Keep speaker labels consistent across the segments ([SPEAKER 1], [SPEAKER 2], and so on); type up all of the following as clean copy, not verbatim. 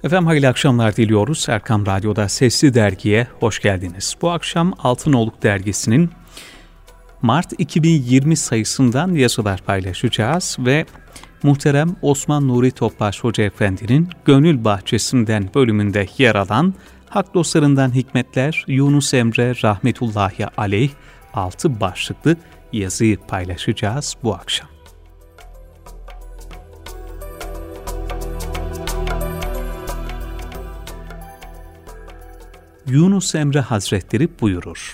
[SPEAKER 1] Efendim hayırlı akşamlar diliyoruz. Erkam Radyo'da Sesli Dergi'ye hoş geldiniz. Bu akşam Altınoluk Dergisi'nin Mart 2020 sayısından yazılar paylaşacağız ve muhterem Osman Nuri Topbaş Hoca Efendi'nin Gönül Bahçesi'nden bölümünde yer alan Hak Dostlarından Hikmetler Yunus Emre Rahmetullahi Aleyh 6 başlıklı yazıyı paylaşacağız bu akşam. Yunus Emre Hazretleri buyurur: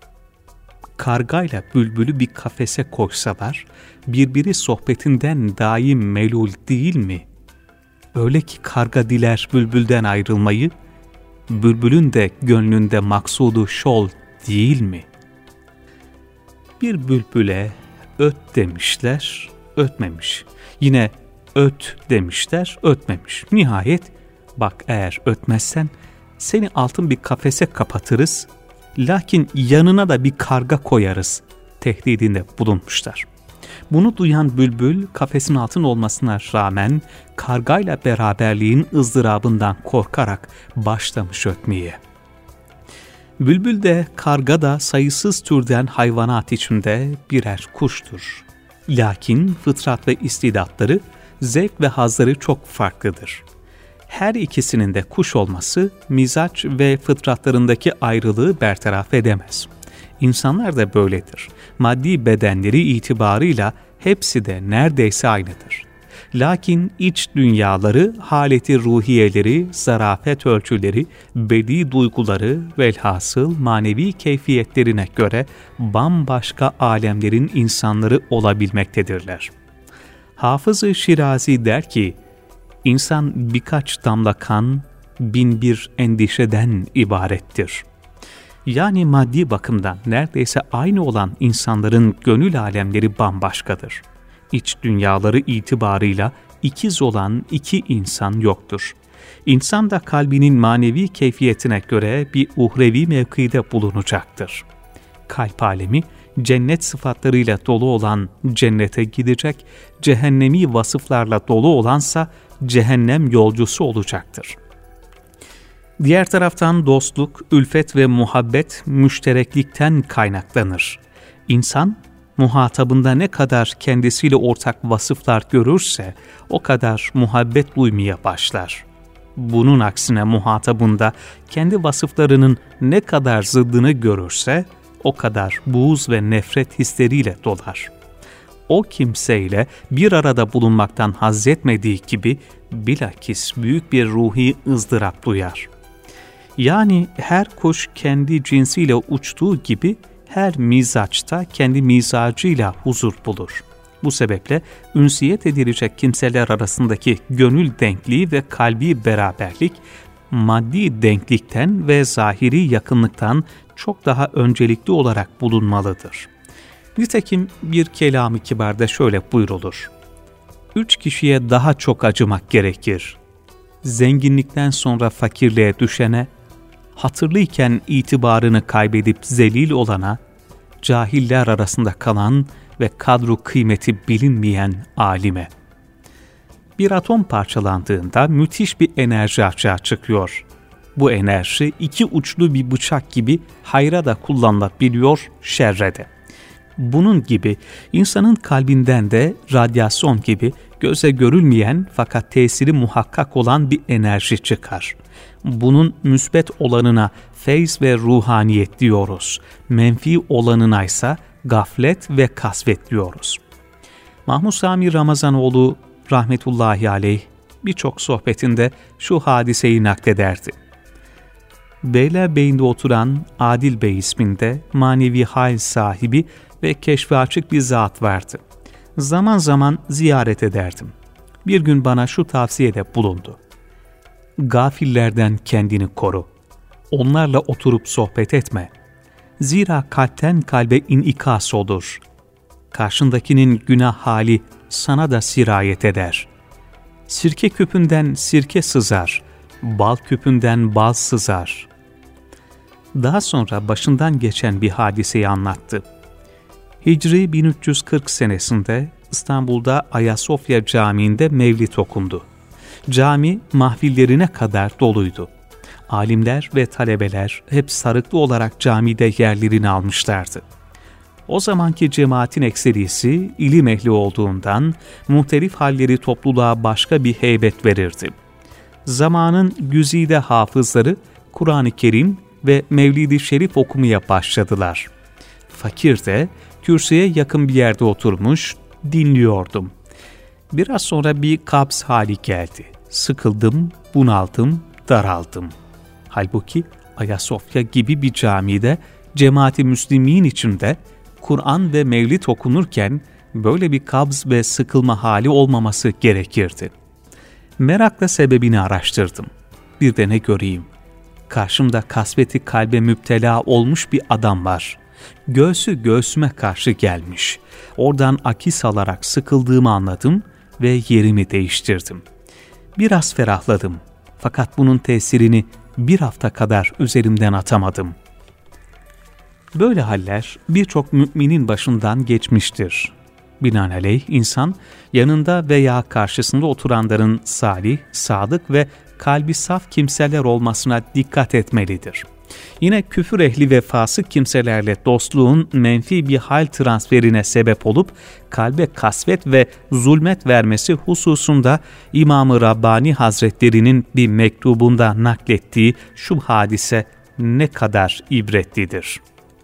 [SPEAKER 1] Kargayla bülbülü bir kafese koysalar, birbiri sohbetinden daim melul değil mi? Öyle ki karga diler bülbülden ayrılmayı, bülbülün de gönlünde maksudu şol değil mi? Bir bülbüle öt demişler, ötmemiş. Yine öt demişler, ötmemiş. Nihayet, bak eğer ötmezsen, seni altın bir kafese kapatırız, lakin yanına da bir karga koyarız tehdidinde bulunmuşlar. Bunu duyan bülbül kafesin altın olmasına rağmen kargayla beraberliğin ızdırabından korkarak başlamış ötmeye. Bülbül de karga da sayısız türden hayvanat içinde birer kuştur. Lakin fıtrat ve istidatları, zevk ve hazları çok farklıdır. Her ikisinin de kuş olması, mizaç ve fıtratlarındaki ayrılığı bertaraf edemez. İnsanlar da böyledir. Maddi bedenleri itibarıyla hepsi de neredeyse aynıdır. Lakin iç dünyaları, haleti ruhiyeleri, zarafet ölçüleri, bedi duyguları velhasıl manevi keyfiyetlerine göre bambaşka alemlerin insanları olabilmektedirler. Hafız-ı Şirazi der ki, İnsan birkaç damla kan, bin bir endişeden ibarettir. Yani maddi bakımdan neredeyse aynı olan insanların gönül alemleri bambaşkadır. İç dünyaları itibarıyla ikiz olan iki insan yoktur. İnsan da kalbinin manevi keyfiyetine göre bir uhrevi mevkide bulunacaktır. Kalp alemi, cennet sıfatlarıyla dolu olan cennete gidecek, cehennemi vasıflarla dolu olansa cehennem yolcusu olacaktır. Diğer taraftan dostluk, ülfet ve muhabbet müştereklikten kaynaklanır. İnsan, muhatabında ne kadar kendisiyle ortak vasıflar görürse, o kadar muhabbet duymaya başlar. Bunun aksine muhatabında kendi vasıflarının ne kadar zıddını görürse, o kadar buğz ve nefret hisleriyle dolar. O kimseyle bir arada bulunmaktan haz etmediği gibi bilakis büyük bir ruhi ızdırap duyar. Yani her kuş kendi cinsiyle uçtuğu gibi her mizaçta kendi mizacıyla huzur bulur. Bu sebeple ünsiyet edilecek kimseler arasındaki gönül denkliği ve kalbi beraberlik, maddi denklikten ve zahiri yakınlıktan çok daha öncelikli olarak bulunmalıdır. Nitekim bir kelam-ı kibarda şöyle buyrulur: 3 kişiye daha çok acımak gerekir. Zenginlikten sonra fakirliğe düşene, hatırlıyken itibarını kaybedip zelil olana, cahiller arasında kalan ve kadru kıymeti bilinmeyen alime. Bir atom parçalandığında müthiş bir enerji açığa çıkıyor. Bu enerji iki uçlu bir bıçak gibi hayra da kullanılabiliyor, şerre de. Bunun gibi insanın kalbinden de radyasyon gibi göze görülmeyen fakat tesiri muhakkak olan bir enerji çıkar. Bunun müsbet olanına feyz ve ruhaniyet diyoruz. Menfi olanına ise gaflet ve kasvet diyoruz. Mahmud Sami Ramazanoğlu rahmetullahi aleyh birçok sohbetinde şu hadiseyi naklederdi. Beylerbeyi'nde oturan Adil Bey isminde manevi hal sahibi ve keşfe açık bir zat vardı. Zaman zaman ziyaret ederdim. Bir gün bana şu tavsiyede bulundu: Gafillerden kendini koru. Onlarla oturup sohbet etme. Zira kalpten kalbe inikas olur. Karşındakinin günah hali sana da sirayet eder. Sirke küpünden sirke sızar, bal küpünden bal sızar. Daha sonra başından geçen bir hadiseyi anlattı. Hicri 1340 senesinde İstanbul'da Ayasofya Camii'nde mevlid okundu. Cami mahfillerine kadar doluydu. Alimler ve talebeler hep sarıklı olarak camide yerlerini almışlardı. O zamanki cemaatin ekserisi ilim ehli olduğundan muhtelif halleri topluluğa başka bir heybet verirdi. Zamanın güzide hafızları Kur'an-ı Kerim ve Mevlid-i Şerif okumaya başladılar. Fakir de kürsüye yakın bir yerde oturmuş dinliyordum. Biraz sonra bir kabz hali geldi. Sıkıldım, bunaldım, daraldım. Halbuki Ayasofya gibi bir camide cemaat-i müslimin içinde Kur'an ve Mevlid okunurken böyle bir kabz ve sıkılma hali olmaması gerekirdi. Merakla sebebini araştırdım. Bir de ne göreyim? Karşımda kasveti kalbe müptela olmuş bir adam var. Göğsü göğsüme karşı gelmiş. Oradan akis alarak sıkıldığımı anladım ve yerimi değiştirdim. Biraz ferahladım. Fakat bunun tesirini bir hafta kadar üzerimden atamadım. Böyle haller birçok müminin başından geçmiştir. Binaenaleyh insan yanında veya karşısında oturanların salih, sadık ve kalbi saf kimseler olmasına dikkat etmelidir. Yine küfür ehli ve fasık kimselerle dostluğun menfi bir hal transferine sebep olup kalbe kasvet ve zulmet vermesi hususunda İmam-ı Rabbani Hazretleri'nin bir mektubunda naklettiği şu hadise ne kadar ibretlidir.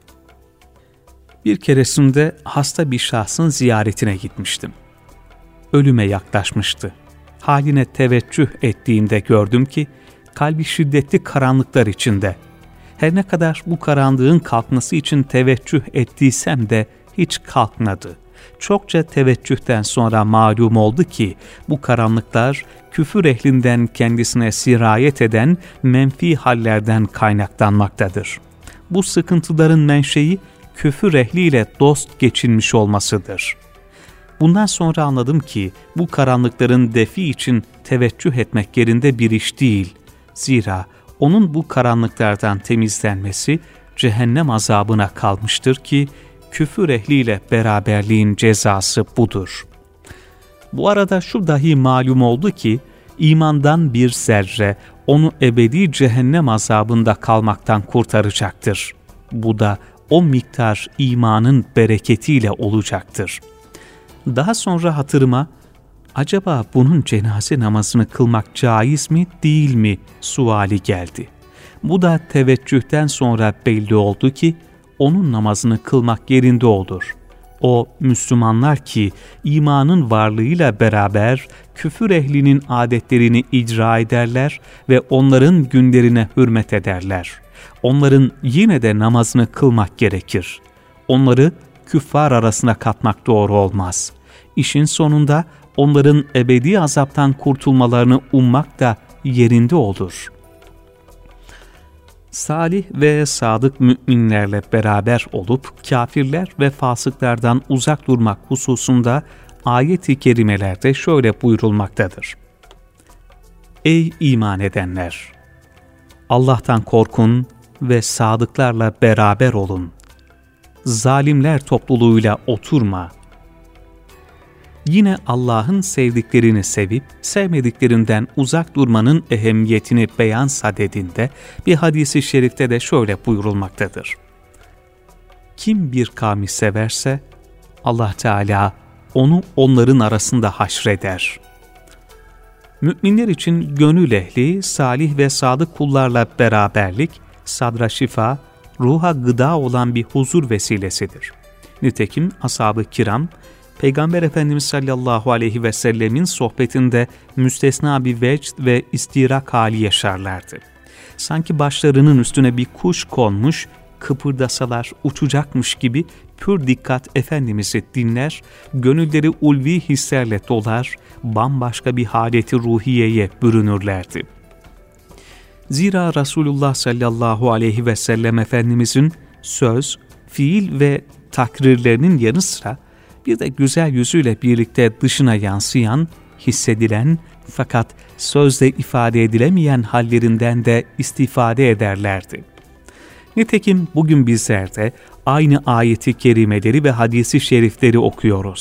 [SPEAKER 1] Bir keresinde hasta bir şahsın ziyaretine gitmiştim. Ölüme yaklaşmıştı. Haline teveccüh ettiğimde gördüm ki kalbi şiddetli karanlıklar içinde. Her ne kadar bu karanlığın kalkması için teveccüh ettiysem de hiç kalkmadı. Çokça teveccühten sonra malum oldu ki bu karanlıklar küfür ehlinden kendisine sirayet eden menfi hallerden kaynaklanmaktadır. Bu sıkıntıların menşei küfür ehliyle dost geçinmiş olmasıdır. Bundan sonra anladım ki bu karanlıkların defi için teveccüh etmek yerinde bir iş değil. Zira onun bu karanlıklardan temizlenmesi cehennem azabına kalmıştır ki küfür ehliyle beraberliğin cezası budur. Bu arada şu dahi malum oldu ki imandan bir zerre onu ebedi cehennem azabında kalmaktan kurtaracaktır. Bu da o miktar imanın bereketiyle olacaktır. Daha sonra hatırıma, acaba bunun cenaze namazını kılmak caiz mi değil mi suali geldi. Bu da teveccühten sonra belli oldu ki onun namazını kılmak yerinde olur. O Müslümanlar ki imanın varlığıyla beraber küfür ehlinin adetlerini icra ederler ve onların günlerine hürmet ederler. Onların yine de namazını kılmak gerekir. Onları küffar arasına katmak doğru olmaz. İşin sonunda onların ebedi azaptan kurtulmalarını ummak da yerinde olur. Salih ve sadık müminlerle beraber olup kafirler ve fasıklardan uzak durmak hususunda ayet-i kerimelerde şöyle buyurulmaktadır. Ey iman edenler! Allah'tan korkun ve sadıklarla beraber olun. Zalimler topluluğuyla oturma. Yine Allah'ın sevdiklerini sevip sevmediklerinden uzak durmanın ehemmiyetini beyan sadedinde bir hadis-i şerifte de şöyle buyurulmaktadır. Kim bir kavmi severse Allah Teala onu onların arasında haşreder. Müminler için gönül ehli, salih ve sadık kullarla beraberlik, sadra şifa, ruha gıda olan bir huzur vesilesidir. Nitekim ashab-ı kiram, Peygamber Efendimiz sallallahu aleyhi ve sellemin sohbetinde müstesna bir vecd ve istirak hali yaşarlardı. Sanki başlarının üstüne bir kuş konmuş, kıpırdasalar uçacakmış gibi pür dikkat Efendimiz'i dinler, gönülleri ulvi hislerle dolar, bambaşka bir haleti ruhiyeye bürünürlerdi. Zira Resulullah sallallahu aleyhi ve sellem Efendimiz'in söz, fiil ve takrirlerinin yanı sıra bir de güzel yüzüyle birlikte dışına yansıyan, hissedilen fakat sözle ifade edilemeyen hallerinden de istifade ederlerdi. Nitekim bugün bizler de aynı ayeti kerimeleri ve hadisi şerifleri okuyoruz.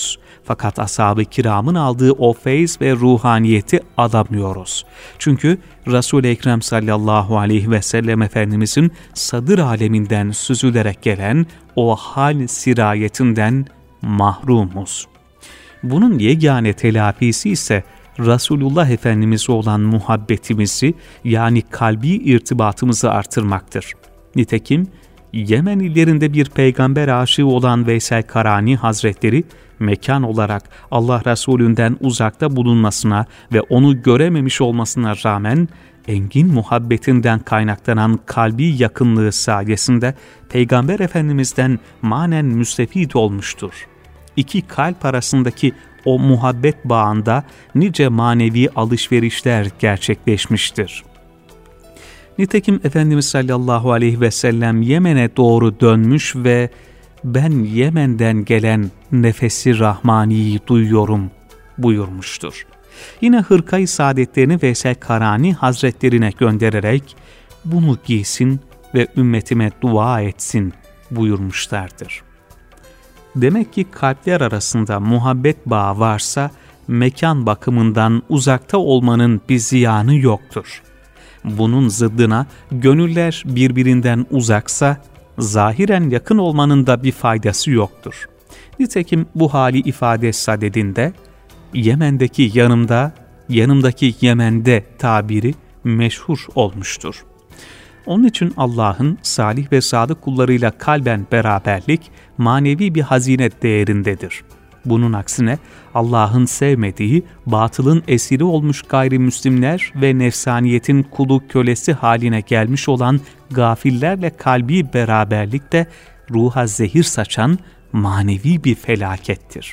[SPEAKER 1] Fakat ashab-ı kiramın aldığı o feyz ve ruhaniyeti alamıyoruz. Çünkü Resul-i Ekrem sallallahu aleyhi ve sellem Efendimizin sadır aleminden süzülerek gelen o hal sirayetinden mahrumuz. Bunun yegane telafisi ise Resulullah Efendimiz'e olan muhabbetimizi, yani kalbi irtibatımızı artırmaktır. Nitekim Yemen illerinde bir peygamber aşığı olan Veysel Karani Hazretleri, mekan olarak Allah Resulü'nden uzakta bulunmasına ve onu görememiş olmasına rağmen engin muhabbetinden kaynaklanan kalbi yakınlığı sayesinde Peygamber Efendimiz'den manen müstefid olmuştur. İki kalp arasındaki o muhabbet bağında nice manevi alışverişler gerçekleşmiştir. Nitekim Efendimiz sallallahu aleyhi ve sellem Yemen'e doğru dönmüş ve "Ben Yemen'den gelen nefesi rahmaniyi duyuyorum" buyurmuştur. Yine hırkayı saadetlerini Veysel Karani Hazretlerine göndererek "Bunu giysin ve ümmetime dua etsin" buyurmuşlardır. Demek ki kalpler arasında muhabbet bağı varsa mekan bakımından uzakta olmanın bir ziyanı yoktur. Bunun zıddına gönüller birbirinden uzaksa zahiren yakın olmanın da bir faydası yoktur. Nitekim bu hali ifade sadedinde Yemen'deki yanımda, yanımdaki Yemen'de tabiri meşhur olmuştur. Onun için Allah'ın salih ve sadık kullarıyla kalben beraberlik manevi bir hazine değerindedir. Bunun aksine Allah'ın sevmediği, batılın esiri olmuş gayrimüslimler ve nefsaniyetin kulu kölesi haline gelmiş olan gafillerle kalbi beraberlik de ruha zehir saçan manevi bir felakettir.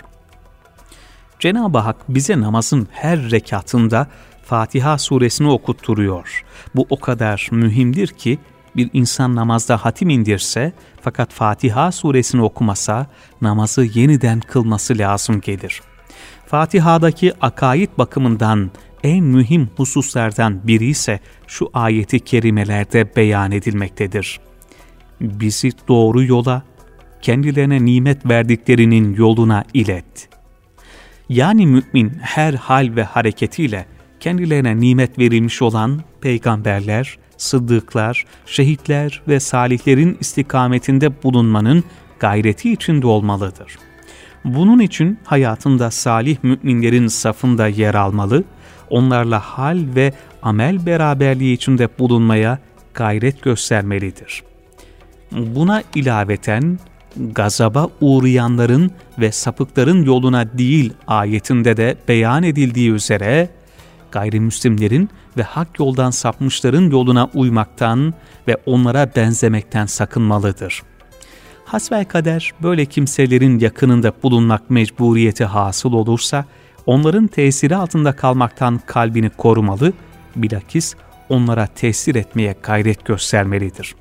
[SPEAKER 1] Cenab-ı Hak bize namazın her rekatında Fatiha suresini okutturuyor. Bu o kadar mühimdir ki bir insan namazda hatim indirse fakat Fatiha suresini okumasa namazı yeniden kılması lazım gelir. Fatiha'daki akaid bakımından en mühim hususlardan biri ise şu ayeti kerimelerde beyan edilmektedir. Bizi doğru yola, kendilerine nimet verdiklerinin yoluna ilet. Yani mümin her hal ve hareketiyle kendilerine nimet verilmiş olan peygamberler, sıddıklar, şehitler ve salihlerin istikametinde bulunmanın gayreti içinde olmalıdır. Bunun için hayatında salih müminlerin safında yer almalı, onlarla hal ve amel beraberliği içinde bulunmaya gayret göstermelidir. Buna ilaveten gazaba uğrayanların ve sapıkların yoluna değil ayetinde de beyan edildiği üzere gayrimüslimlerin ve hak yoldan sapmışların yoluna uymaktan ve onlara benzemekten sakınmalıdır. Hasbelkader böyle kimselerin yakınında bulunmak mecburiyeti hasıl olursa, onların tesiri altında kalmaktan kalbini korumalı, bilakis onlara tesir etmeye gayret göstermelidir.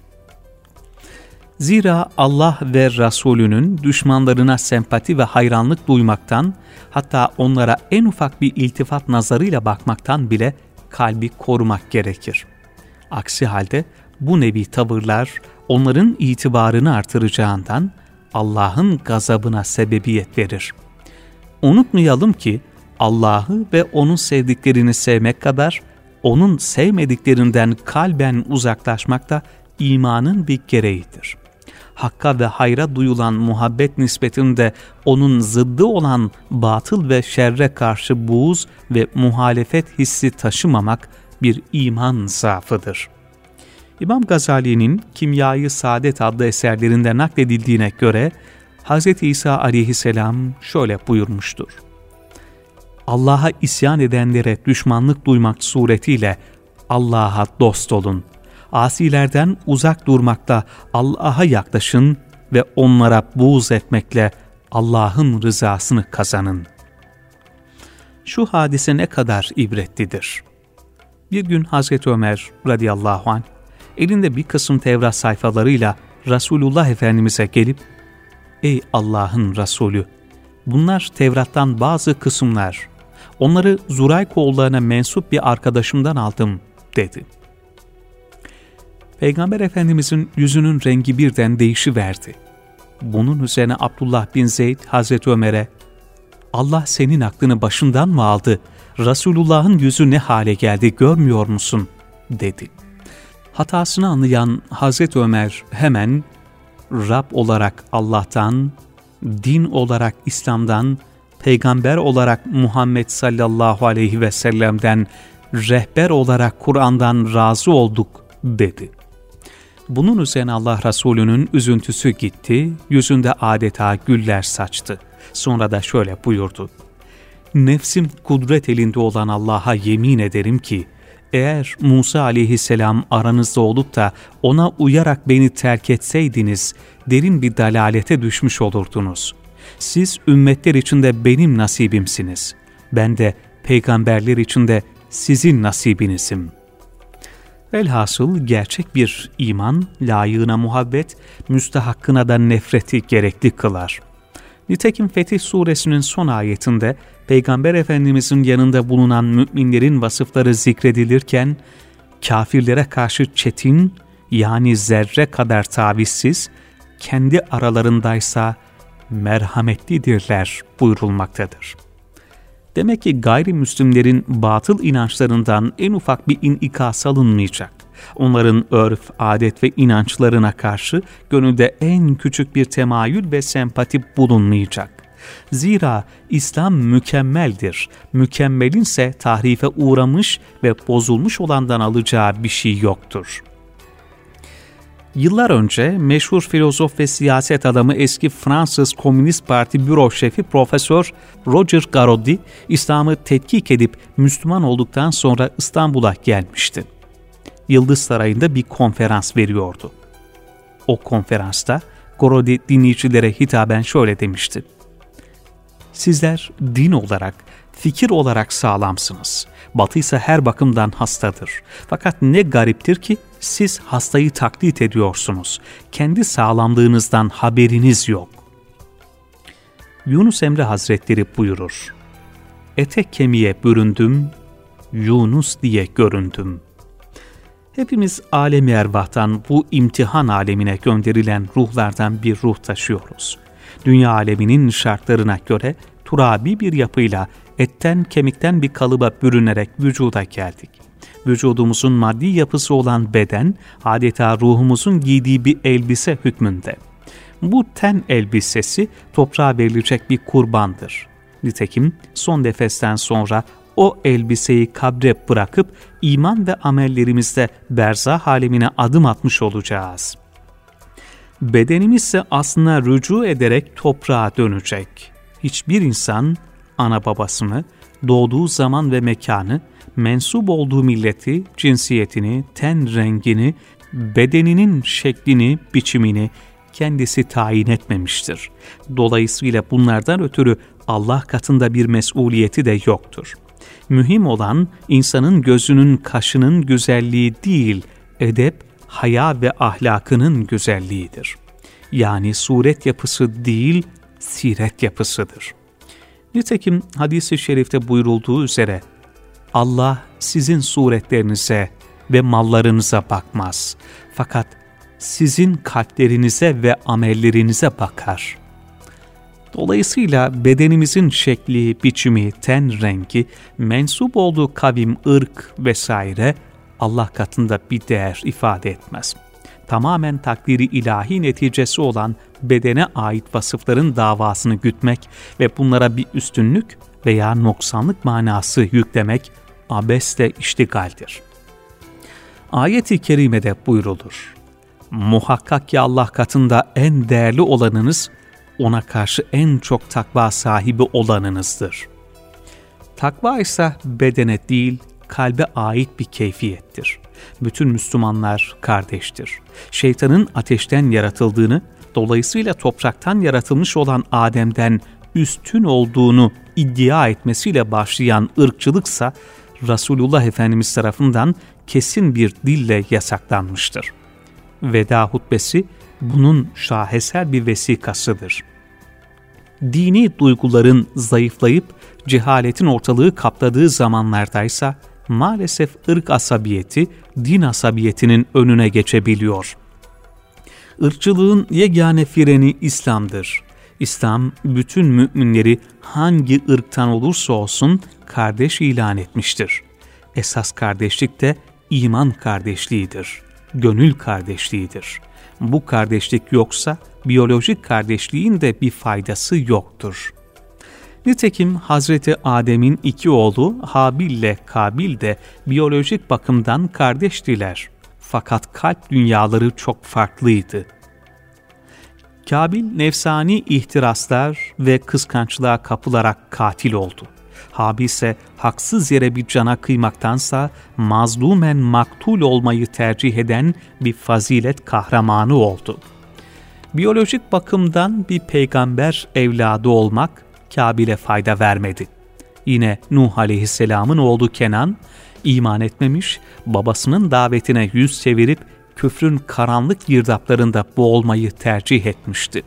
[SPEAKER 1] Zira Allah ve Resulünün düşmanlarına sempati ve hayranlık duymaktan, hatta onlara en ufak bir iltifat nazarıyla bakmaktan bile kalbi korumak gerekir. Aksi halde bu nevi tavırlar onların itibarını artıracağından Allah'ın gazabına sebebiyet verir. Unutmayalım ki Allah'ı ve O'nun sevdiklerini sevmek kadar O'nun sevmediklerinden kalben uzaklaşmak da imanın bir gereğidir. Hakka ve hayra duyulan muhabbet nispetinde onun zıddı olan batıl ve şerre karşı buğz ve muhalefet hissi taşımamak bir iman zaafıdır. İmam Gazali'nin Kimya-i Saadet adlı eserlerinde nakledildiğine göre Hz. İsa aleyhisselam şöyle buyurmuştur. Allah'a isyan edenlere düşmanlık duymak suretiyle Allah'a dost olun. Asilerden uzak durmakta Allah'a yaklaşın ve onlara buğz etmekle Allah'ın rızasını kazanın. Şu hadise ne kadar ibretlidir. Bir gün Hazreti Ömer radıyallahu anh elinde bir kısım Tevrat sayfalarıyla Resulullah Efendimiz'e gelip "Ey Allah'ın Resulü, bunlar Tevrat'tan bazı kısımlar. Onları Zuraykoğullarına mensup bir arkadaşımdan aldım" dedi. Peygamber Efendimizin yüzünün rengi birden değişiverdi. Bunun üzerine Abdullah bin Zeyd Hazreti Ömer'e Allah senin aklını başından mı aldı? Resulullah'ın yüzü ne hale geldi görmüyor musun? Dedi. Hatasını anlayan Hazreti Ömer hemen Rab olarak Allah'tan, din olarak İslam'dan, peygamber olarak Muhammed sallallahu aleyhi ve sellem'den, rehber olarak Kur'an'dan razı olduk dedi. Bunun üzerine Allah Resulü'nün üzüntüsü gitti, yüzünde adeta güller saçtı. Sonra da şöyle buyurdu. Nefsim kudret elinde olan Allah'a yemin ederim ki, eğer Musa aleyhisselam aranızda olup da ona uyarak beni terk etseydiniz, derin bir dalalete düşmüş olurdunuz. Siz ümmetler içinde benim nasibimsiniz. Ben de peygamberler içinde sizin nasibinizim. Velhasıl gerçek bir iman, layığına muhabbet, müstahakkına da nefreti gerekli kılar. Nitekim Fetih Suresinin son ayetinde Peygamber Efendimizin yanında bulunan müminlerin vasıfları zikredilirken, kafirlere karşı çetin, yani zerre kadar tavizsiz, kendi aralarındaysa merhametlidirler buyurulmaktadır. Demek ki gayrimüslimlerin batıl inançlarından en ufak bir inikas alınmayacak. Onların örf, adet ve inançlarına karşı gönülde en küçük bir temayül ve sempati bulunmayacak. Zira İslam mükemmeldir. Mükemmelinse tahrife uğramış ve bozulmuş olandan alacağı bir şey yoktur. Yıllar önce meşhur filozof ve siyaset adamı eski Fransız Komünist Parti büro şefi Profesör Roger Garaudy, İslam'ı tetkik edip Müslüman olduktan sonra İstanbul'a gelmişti. Yıldız Sarayı'nda bir konferans veriyordu. O konferansta Garaudy dinleyicilere hitaben şöyle demişti. Sizler din olarak, fikir olarak sağlamsınız. Batı ise her bakımdan hastadır. Fakat ne gariptir ki siz hastayı taklit ediyorsunuz. Kendi sağlamlığınızdan haberiniz yok. Yunus Emre Hazretleri buyurur. Ete kemiğe büründüm, Yunus diye göründüm. Hepimiz alemi ervahtan bu imtihan alemine gönderilen ruhlardan bir ruh taşıyoruz. Dünya aleminin şartlarına göre turabi bir yapıyla etten kemikten bir kalıba bürünerek vücuda geldik. Vücudumuzun maddi yapısı olan beden adeta ruhumuzun giydiği bir elbise hükmünde. Bu ten elbisesi toprağa verilecek bir kurbandır. Nitekim son nefesten sonra o elbiseyi kabre bırakıp iman ve amellerimizde berzah alemine adım atmış olacağız. Bedenimiz ise aslında rücu ederek toprağa dönecek. Hiçbir insan ana babasını, doğduğu zaman ve mekanı, mensup olduğu milleti, cinsiyetini, ten rengini, bedeninin şeklini, biçimini kendisi tayin etmemiştir. Dolayısıyla bunlardan ötürü Allah katında bir mesuliyeti de yoktur. Mühim olan insanın gözünün, kaşının güzelliği değil, edep, haya ve ahlakının güzelliğidir. Yani suret yapısı değil, siret yapısıdır. Nitekim hadis-i şerifte buyurulduğu üzere, Allah sizin suretlerinize ve mallarınıza bakmaz. Fakat sizin kalplerinize ve amellerinize bakar. Dolayısıyla bedenimizin şekli, biçimi, ten rengi, mensup olduğu kavim, ırk vesaire Allah katında bir değer ifade etmez. Tamamen takdiri ilahi neticesi olan bedene ait vasıfların davasını gütmek ve bunlara bir üstünlük veya noksanlık manası yüklemek abesle iştigaldir. Ayet-i kerimede buyrulur. Muhakkak ki Allah katında en değerli olanınız, ona karşı en çok takva sahibi olanınızdır. Takva ise bedene değil, kalbe ait bir keyfiyettir. Bütün Müslümanlar kardeştir. Şeytanın ateşten yaratıldığını, dolayısıyla topraktan yaratılmış olan Adem'den üstün olduğunu iddia etmesiyle başlayan ırkçılıksa Resulullah Efendimiz tarafından kesin bir dille yasaklanmıştır. Veda hutbesi bunun şaheser bir vesikasıdır. Dini duyguların zayıflayıp cehaletin ortalığı kapladığı zamanlardaysa maalesef ırk asabiyeti, din asabiyetinin önüne geçebiliyor. Irkçılığın yegane freni İslam'dır. İslam bütün müminleri hangi ırktan olursa olsun kardeş ilan etmiştir. Esas kardeşlik de iman kardeşliğidir, gönül kardeşliğidir. Bu kardeşlik yoksa biyolojik kardeşliğin de bir faydası yoktur. Nitekim Hazreti Adem'in iki oğlu Habil ile Kabil de biyolojik bakımdan kardeştiler. Fakat kalp dünyaları çok farklıydı. Kabil nefsani ihtiraslar ve kıskançlığa kapılarak katil oldu. Habil ise haksız yere bir cana kıymaktansa mazlumen maktul olmayı tercih eden bir fazilet kahramanı oldu. Biyolojik bakımdan bir peygamber evladı olmak Kabil'e fayda vermedi. Yine Nuh aleyhisselamın oğlu Kenan iman etmemiş, babasının davetine yüz çevirip küfrün karanlık girdaplarında boğulmayı tercih etmişti.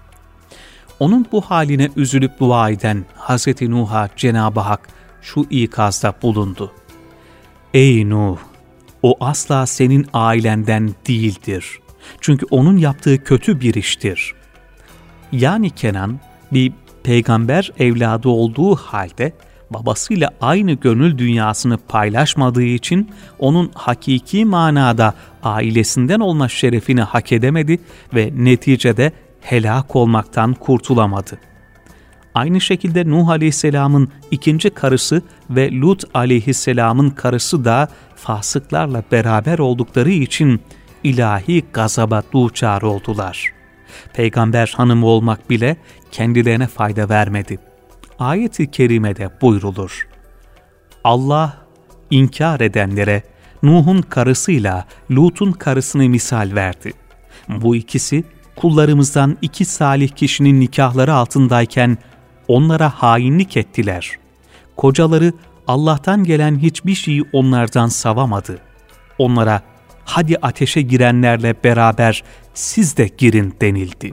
[SPEAKER 1] Onun bu haline üzülüp dua eden Hz. Nuh'a Cenab-ı Hak şu ikazda bulundu. Ey Nuh! O asla senin ailenden değildir. Çünkü onun yaptığı kötü bir iştir. Yani Kenan bir peygamber evladı olduğu halde babasıyla aynı gönül dünyasını paylaşmadığı için onun hakiki manada ailesinden olma şerefini hak edemedi ve neticede helak olmaktan kurtulamadı. Aynı şekilde Nuh Aleyhisselam'ın ikinci karısı ve Lut Aleyhisselam'ın karısı da fasıklarla beraber oldukları için ilahi gazaba duçar oldular. Peygamber hanımı olmak bile kendilerine fayda vermedi. Ayet-i kerimede buyrulur. Allah inkar edenlere Nuh'un karısıyla Lut'un karısını misal verdi. Bu ikisi kullarımızdan iki salih kişinin nikahları altındayken onlara hainlik ettiler. Kocaları Allah'tan gelen hiçbir şeyi onlardan savamadı. Onlara hadi ateşe girenlerle beraber siz de girin denildi.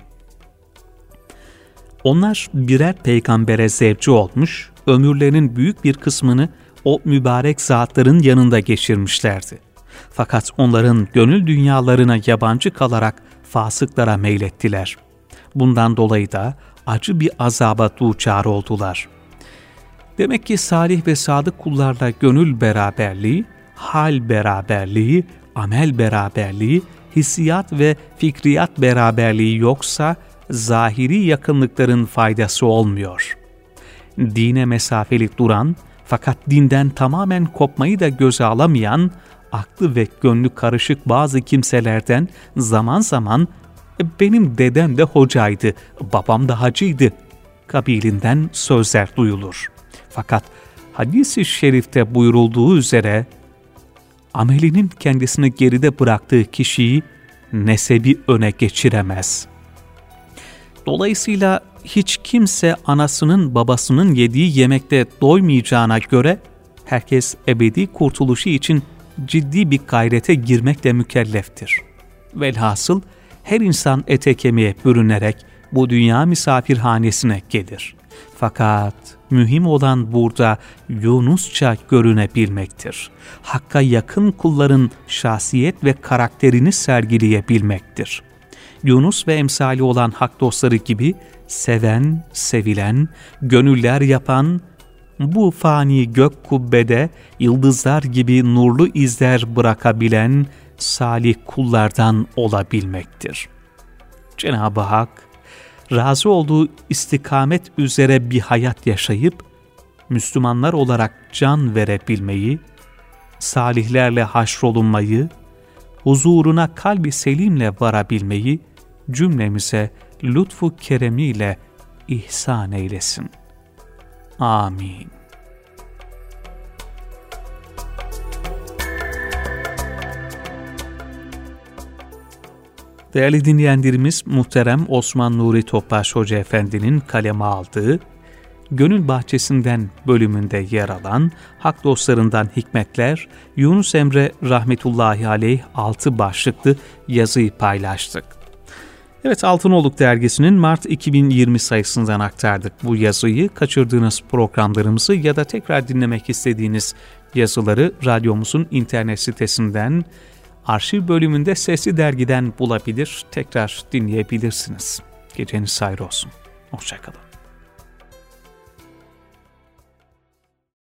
[SPEAKER 1] Onlar birer peygambere zevci olmuş, ömürlerinin büyük bir kısmını o mübarek zatların yanında geçirmişlerdi. Fakat onların gönül dünyalarına yabancı kalarak fasıklara meylettiler. Bundan dolayı da acı bir azaba duçar oldular. Demek ki salih ve sadık kullarla gönül beraberliği, hal beraberliği, amel beraberliği, hissiyat ve fikriyat beraberliği yoksa zahiri yakınlıkların faydası olmuyor. Dine mesafeli duran fakat dinden tamamen kopmayı da göze alamayan, aklı ve gönlü karışık bazı kimselerden zaman zaman benim dedem de hocaydı, babam da hacıydı kabilinden sözler duyulur. Fakat hadis-i şerifte buyurulduğu üzere amelinin kendisini geride bıraktığı kişiyi nesebi öne geçiremez. Dolayısıyla hiç kimse anasının babasının yediği yemekte doymayacağına göre herkes ebedi kurtuluşu için ciddi bir gayrete girmekle mükelleftir. Velhasıl her insan ete kemiğe bürünerek bu dünya misafirhanesine gelir. Fakat mühim olan burada Yunusça görünebilmektir. Hakka yakın kulların şahsiyet ve karakterini sergileyebilmektir. Yunus ve emsali olan hak dostları gibi seven, sevilen, gönüller yapan, bu fani gök kubbede yıldızlar gibi nurlu izler bırakabilen salih kullardan olabilmektir. Cenab-ı Hak, razı olduğu istikamet üzere bir hayat yaşayıp, Müslümanlar olarak can verebilmeyi, salihlerle haşrolunmayı, huzuruna kalbi selimle varabilmeyi cümlemize lütfu keremiyle ihsan eylesin. Amin. Değerli dinleyenlerimiz, muhterem Osman Nuri Topbaş Hoca Efendi'nin kaleme aldığı Gönül Bahçesinden bölümünde yer alan Hak Dostlarından Hikmetler, Yunus Emre rahmetullahi aleyh 6 başlıklı yazıyı paylaştık. Evet, Altınoluk Dergisi'nin Mart 2020 sayısından aktardık bu yazıyı. Kaçırdığınız programlarımızı ya da tekrar dinlemek istediğiniz yazıları radyomuzun internet sitesinden, arşiv bölümünde Sesli Dergi'den bulabilir, tekrar dinleyebilirsiniz. Geceniz hayır olsun. Hoşça kalın.